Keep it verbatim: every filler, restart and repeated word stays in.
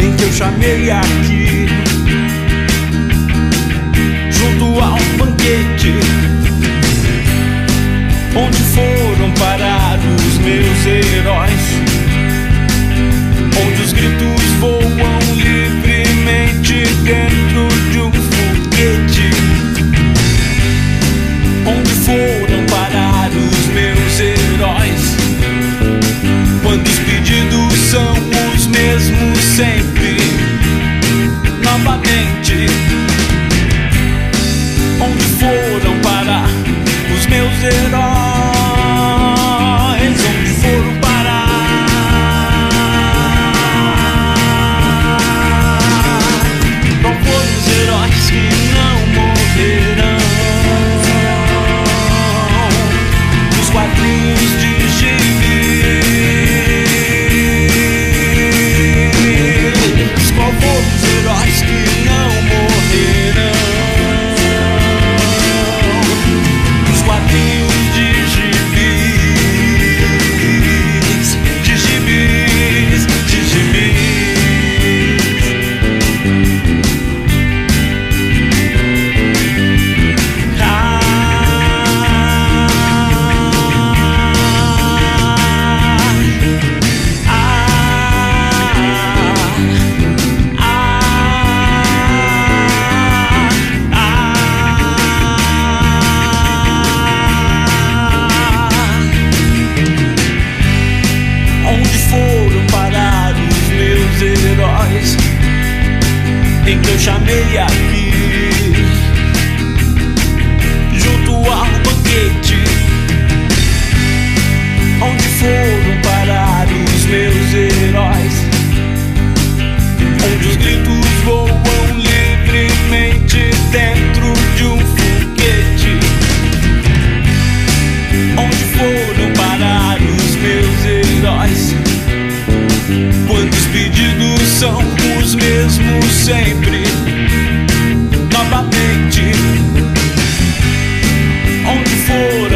em que eu chamei aqui, junto ao banquete, onde foram parar os meus heróis, onde os gritos voam livremente dentro de um foguete, onde foram parar os meus heróis, quando os pedidos são os mesmos sempre, novamente. Onde foram parar os meus heróis? Onde foram parar? Não foram os heróis que não morrerão nos quadrinhos de gibis? Qual foram os heróis que não morrerão nos quadrinhos de gibis? De gibis, de gibis. Ah, ah, ah, ah, onde foram parar os meus heróis, em que eu chamei aqui, junto ao banquete, onde foram parar os meus heróis, onde os gritos voam livremente dentro de um foguete, onde foram parar os meus heróis, quando os pedidos são os mesmos sempre, novamente. Onde foram